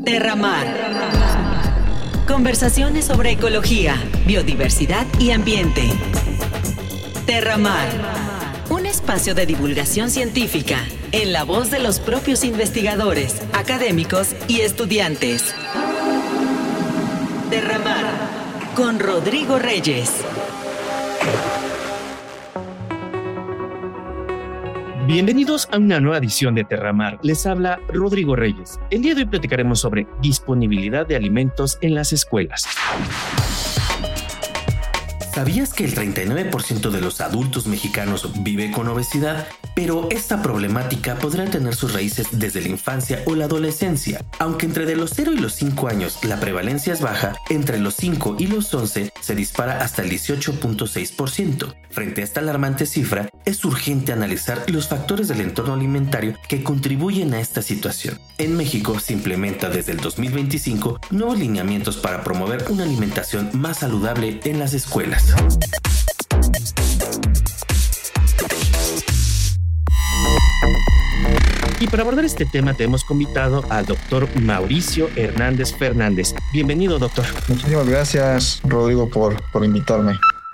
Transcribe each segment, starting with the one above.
Terramar. Conversaciones sobre ecología, biodiversidad y ambiente. Terramar. Un espacio de divulgación científica en la voz de los propios investigadores, académicos y estudiantes. Terramar con Rodrigo Reyes. Bienvenidos a una nueva edición de Terramar. Les habla Rodrigo Reyes. El día de hoy platicaremos sobre disponibilidad de alimentos en las escuelas. ¿Sabías que el 39% de los adultos mexicanos vive con obesidad? Pero esta problemática podrá tener sus raíces desde la infancia o la adolescencia. Aunque entre los 0 y los 5 años la prevalencia es baja, entre los 5 y los 11 se dispara hasta el 18.6%. Frente a esta alarmante cifra, es urgente analizar los factores del entorno alimentario que contribuyen a esta situación. En México se implementa desde el 2025 nuevos lineamientos para promover una alimentación más saludable en las escuelas. Y para abordar este tema te hemos convitado al doctor Mauricio Hernández Fernández. Bienvenido, doctor. Muchísimas gracias, Rodrigo, por invitarme.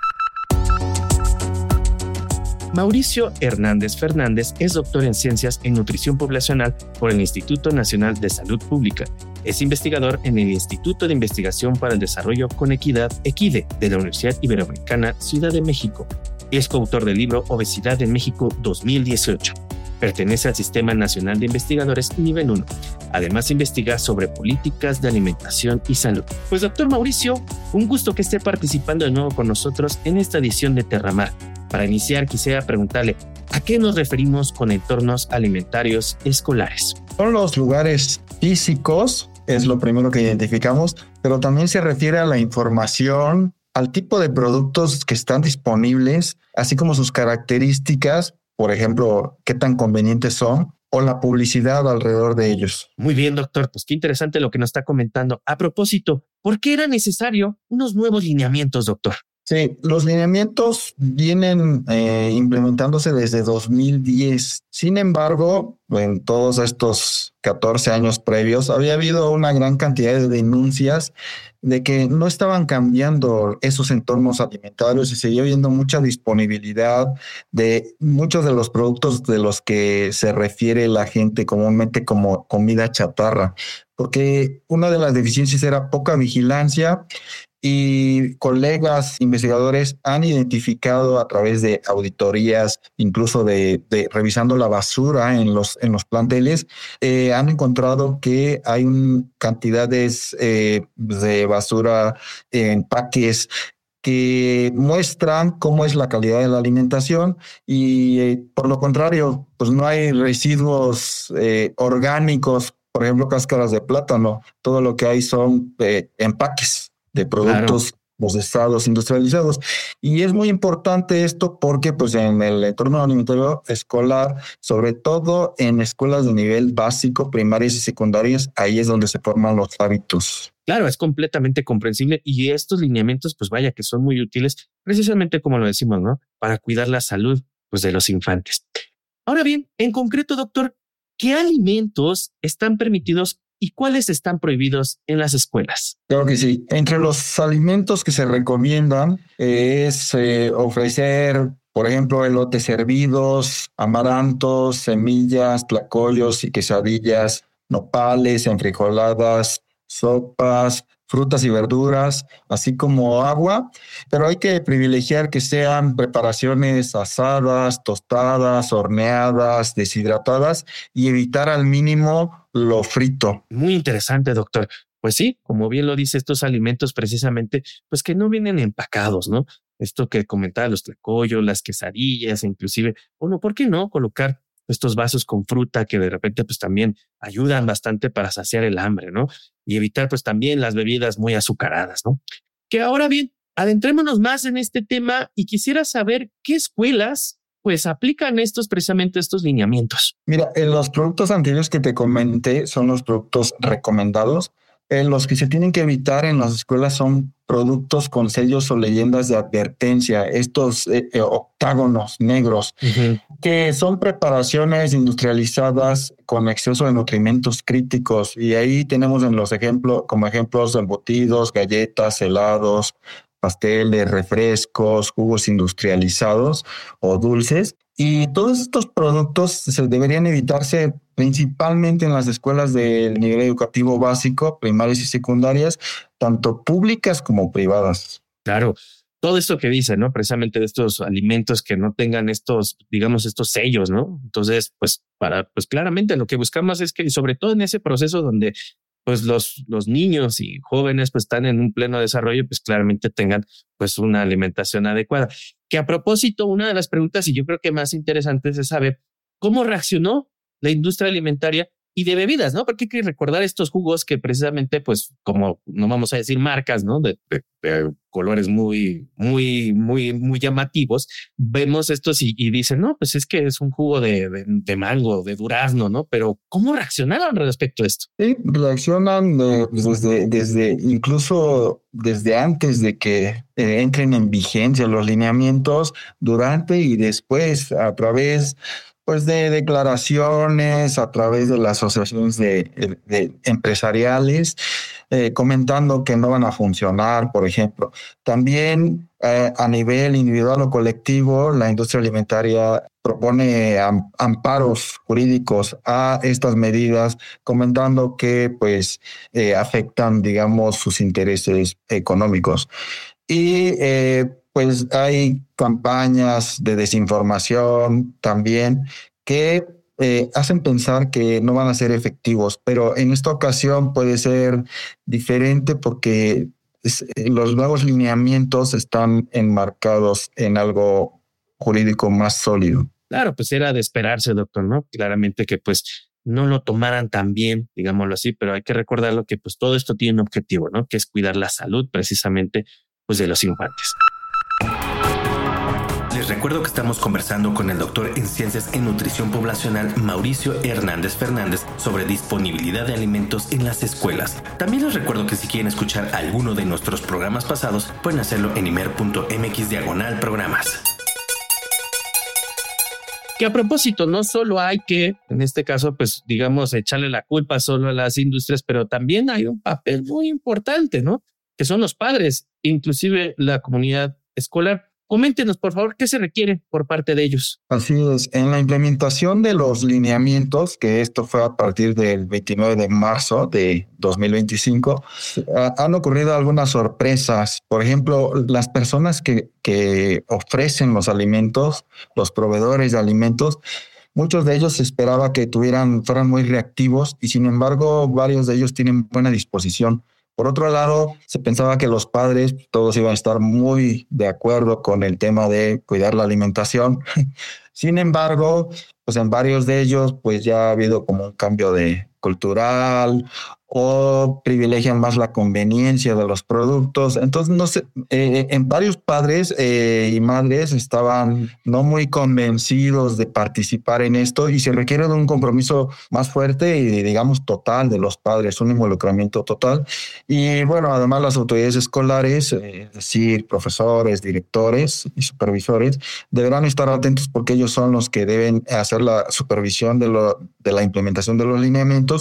Mauricio Hernández Fernández es doctor en Ciencias en Nutrición Poblacional por el Instituto Nacional de Salud Pública. Es investigador en el Instituto de Investigación para el Desarrollo con Equidad, EQUIDE, de la Universidad Iberoamericana, Ciudad de México. Es coautor del libro Obesidad en México 2018. Pertenece al Sistema Nacional de Investigadores Nivel 1. Además, investiga sobre políticas de alimentación y salud. Pues, doctor Mauricio, un gusto que esté participando de nuevo con nosotros en esta edición de Terramar. Para iniciar, quisiera preguntarle, ¿a qué nos referimos con entornos alimentarios escolares? Son los lugares físicos, es lo primero que identificamos, pero también se refiere a la información, al tipo de productos que están disponibles, así como sus características, por ejemplo, qué tan convenientes son, o la publicidad alrededor de ellos. Muy bien, doctor, pues qué interesante lo que nos está comentando. A propósito, ¿por qué era necesario unos nuevos lineamientos, doctor? Sí, los lineamientos vienen implementándose desde 2010. Sin embargo, en todos estos 14 años previos, había habido una gran cantidad de denuncias de que no estaban cambiando esos entornos alimentarios y seguía habiendo mucha disponibilidad de muchos de los productos de los que se refiere la gente comúnmente como comida chatarra, porque una de las deficiencias era poca vigilancia. Y colegas investigadores han identificado a través de auditorías, incluso de revisando la basura en los planteles, han encontrado que hay cantidades de basura, empaques que muestran cómo es la calidad de la alimentación y por lo contrario, pues no hay residuos orgánicos, por ejemplo, cáscaras de plátano. Todo lo que hay son empaques de productos procesados, industrializados. Y es muy importante esto porque pues en el entorno alimentario escolar, sobre todo en escuelas de nivel básico, primarias y secundarias, ahí es donde se forman los hábitos. Claro, es completamente comprensible y estos lineamientos, pues vaya que son muy útiles, precisamente como lo decimos, ¿no? Para cuidar la salud pues, de los infantes. Ahora bien, en concreto, doctor, ¿qué alimentos están permitidos y cuáles están prohibidos en las escuelas? Claro que sí. Entre los alimentos que se recomiendan es ofrecer, por ejemplo, elotes hervidos, amarantos, semillas, tlacoyos y quesadillas, nopales, enfrijoladas, sopas, frutas y verduras, así como agua, pero hay que privilegiar que sean preparaciones asadas, tostadas, horneadas, deshidratadas y evitar al mínimo lo frito. Muy interesante, doctor. Pues sí, como bien lo dice, estos alimentos precisamente, pues que no vienen empacados, ¿no? Esto que comentaba, los tlacoyos, las quesadillas, inclusive, bueno, ¿por qué no colocar estos vasos con fruta que de repente pues también ayudan bastante para saciar el hambre, ¿no? Y evitar pues también las bebidas muy azucaradas, ¿no? Que ahora bien, adentrémonos más en este tema y quisiera saber qué escuelas pues aplican precisamente estos lineamientos. Mira, los productos anteriores que te comenté son los productos recomendados. Los que se tienen que evitar en las escuelas son productos con sellos o leyendas de advertencia, estos octágonos negros, que son preparaciones industrializadas con exceso de nutrimentos críticos. Y ahí tenemos en los ejemplos, como ejemplos, embutidos, galletas, helados, pasteles, refrescos, jugos industrializados o dulces. Y todos estos productos se deberían evitarse principalmente en las escuelas del nivel educativo básico, primarias y secundarias, tanto públicas como privadas. Claro, todo esto que dice, ¿no? Precisamente de estos alimentos que no tengan estos, digamos, estos sellos, ¿no? Entonces, pues claramente lo que buscamos es que, sobre todo en ese proceso donde pues los niños y jóvenes pues están en un pleno desarrollo, pues claramente tengan pues una alimentación adecuada. Que a propósito, una de las preguntas, y yo creo que más interesantes, es saber cómo reaccionó la industria alimentaria y de bebidas, ¿no? Porque hay que recordar estos jugos que precisamente, pues, como no vamos a decir marcas, ¿no? De colores muy llamativos, vemos estos y dicen, no, pues es que es un jugo de mango, de durazno, ¿no? Pero ¿cómo reaccionaron respecto a esto? Sí, reaccionan incluso desde antes de que entren en vigencia los lineamientos, durante y después, a través pues de declaraciones, a través de las asociaciones de empresariales, comentando que no van a funcionar, por ejemplo. También a nivel individual o colectivo, la industria alimentaria propone amparos jurídicos a estas medidas, comentando que pues afectan, digamos, sus intereses económicos. Y pues hay campañas de desinformación también que hacen pensar que no van a ser efectivos, pero en esta ocasión puede ser diferente porque los nuevos lineamientos están enmarcados en algo jurídico más sólido. Claro, pues era de esperarse, doctor, ¿no? Claramente que pues no lo tomaran tan bien, digámoslo así, pero hay que recordarlo que pues todo esto tiene un objetivo, ¿no? Que es cuidar la salud precisamente pues de los infantes. Les recuerdo que estamos conversando con el doctor en Ciencias en Nutrición Poblacional Mauricio Hernández Fernández sobre disponibilidad de alimentos en las escuelas. También les recuerdo que si quieren escuchar alguno de nuestros programas pasados, pueden hacerlo en imer.mx/programas. Que a propósito, no solo hay que, en este caso, pues digamos, echarle la culpa solo a las industrias, pero también hay un papel muy importante, ¿no? Que son los padres, inclusive la comunidad escolar. Coméntenos, por favor, ¿qué se requiere por parte de ellos? Así es, en la implementación de los lineamientos, que esto fue a partir del 29 de marzo de 2025, han ocurrido algunas sorpresas. Por ejemplo, las personas que ofrecen los alimentos, los proveedores de alimentos, muchos de ellos se esperaba que fueran muy reactivos y sin embargo varios de ellos tienen buena disposición. Por otro lado, se pensaba que los padres todos iban a estar muy de acuerdo con el tema de cuidar la alimentación. Sin embargo, pues en varios de ellos pues ya ha habido como un cambio cultural o privilegian más la conveniencia de los productos. Entonces, no sé, en varios padres y madres estaban no muy convencidos de participar en esto y se requiere de un compromiso más fuerte y, digamos, total de los padres, un involucramiento total. Y bueno, además las autoridades escolares, es decir, profesores, directores y supervisores, deberán estar atentos porque ellos son los que deben hacer la supervisión de la implementación de los lineamientos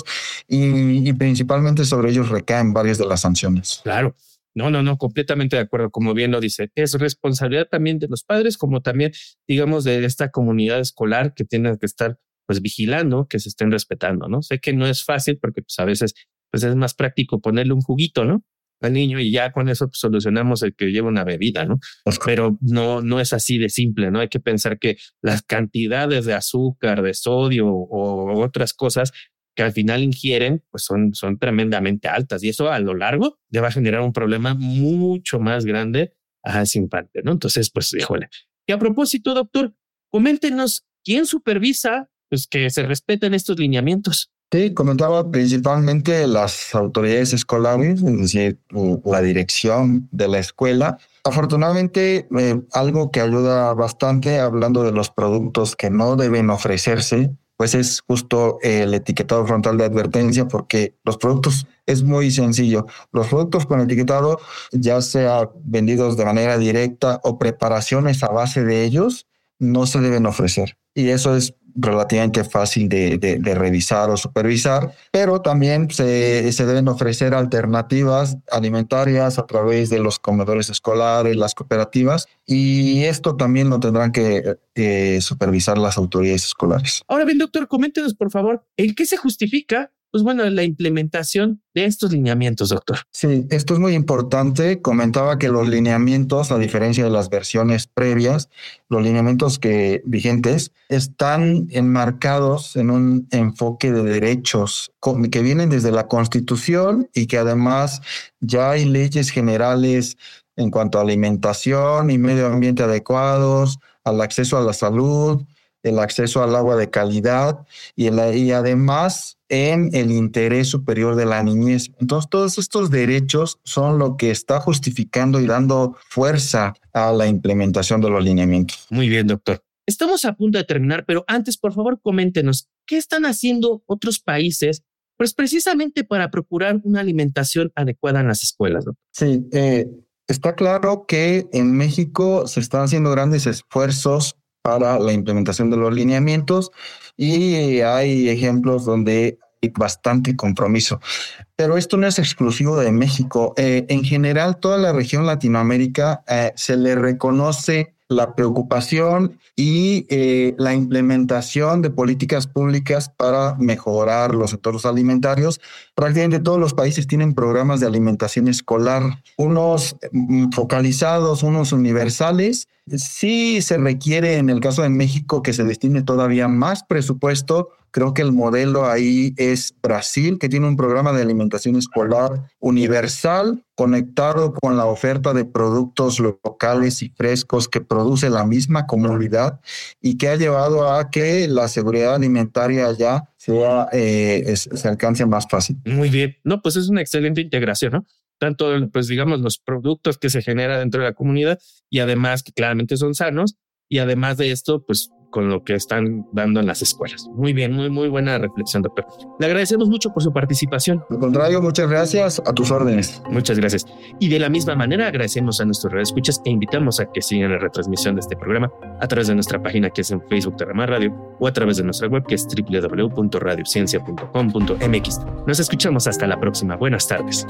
y principalmente sobre ellos recaen varias de las sanciones. Claro. No, completamente de acuerdo. Como bien lo dice, es responsabilidad también de los padres, como también, digamos, de esta comunidad escolar que tiene que estar pues vigilando que se estén respetando, ¿no? Sé que no es fácil porque pues a veces pues es más práctico ponerle un juguito, ¿no? Al niño y ya con eso pues, solucionamos el que lleva una bebida, ¿no? Pero no es así de simple, ¿no? Hay que pensar que las cantidades de azúcar, de sodio o otras cosas que al final ingieren, pues son tremendamente altas y eso a lo largo le va a generar un problema mucho más grande a ese infante, ¿no? Entonces, pues, híjole. Y a propósito, doctor, coméntenos quién supervisa pues que se respeten estos lineamientos. Sí, comentaba principalmente las autoridades escolares, es decir, la dirección de la escuela. Afortunadamente, algo que ayuda bastante, hablando de los productos que no deben ofrecerse, pues es justo el etiquetado frontal de advertencia, porque los productos es muy sencillo. Los productos con etiquetado, ya sea vendidos de manera directa o preparaciones a base de ellos, no se deben ofrecer. Y eso es relativamente fácil de revisar o supervisar, pero también se deben ofrecer alternativas alimentarias a través de los comedores escolares, las cooperativas, y esto también lo tendrán que supervisar las autoridades escolares. Ahora bien, doctor, coméntenos, por favor, ¿en qué se justifica la implementación de estos lineamientos, doctor? Sí, esto es muy importante. Comentaba que los lineamientos, a diferencia de las versiones previas, los lineamientos vigentes están enmarcados en un enfoque de derechos que vienen desde la Constitución y que además ya hay leyes generales en cuanto a alimentación y medio ambiente adecuados, al acceso a la salud, el acceso al agua de calidad y además en el interés superior de la niñez. Entonces, todos estos derechos son lo que está justificando y dando fuerza a la implementación de los lineamientos. Muy bien, doctor. Estamos a punto de terminar, pero antes, por favor, coméntenos, ¿qué están haciendo otros países, pues precisamente para procurar una alimentación adecuada en las escuelas, doctor? Sí, está claro que en México se están haciendo grandes esfuerzos para la implementación de los lineamientos y hay ejemplos donde hay bastante compromiso. Pero esto no es exclusivo de México. En general, toda la región Latinoamérica se le reconoce la preocupación y la implementación de políticas públicas para mejorar los entornos alimentarios. Prácticamente todos los países tienen programas de alimentación escolar, unos focalizados, unos universales. Sí se requiere, en el caso de México, que se destine todavía más presupuesto. Creo que el modelo ahí es Brasil, que tiene un programa de alimentación escolar universal conectado con la oferta de productos locales y frescos que produce la misma comunidad y que ha llevado a que la seguridad alimentaria allá se alcance más fácil. Muy bien. No, pues es una excelente integración, ¿no? Tanto, pues digamos, los productos que se generan dentro de la comunidad y además que claramente son sanos y además de esto, pues con lo que están dando en las escuelas. Muy bien, muy buena reflexión, doctor. Le agradecemos mucho por su participación. Al contrario, muchas gracias. A tus órdenes. Muchas gracias. Y de la misma manera agradecemos a nuestros radioescuchas e invitamos a que sigan la retransmisión de este programa a través de nuestra página que es en Facebook Terramar Radio o a través de nuestra web que es www.radiociencia.com.mx. Nos escuchamos hasta la próxima. Buenas tardes.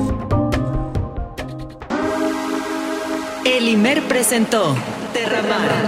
El IMER presentó Terramar.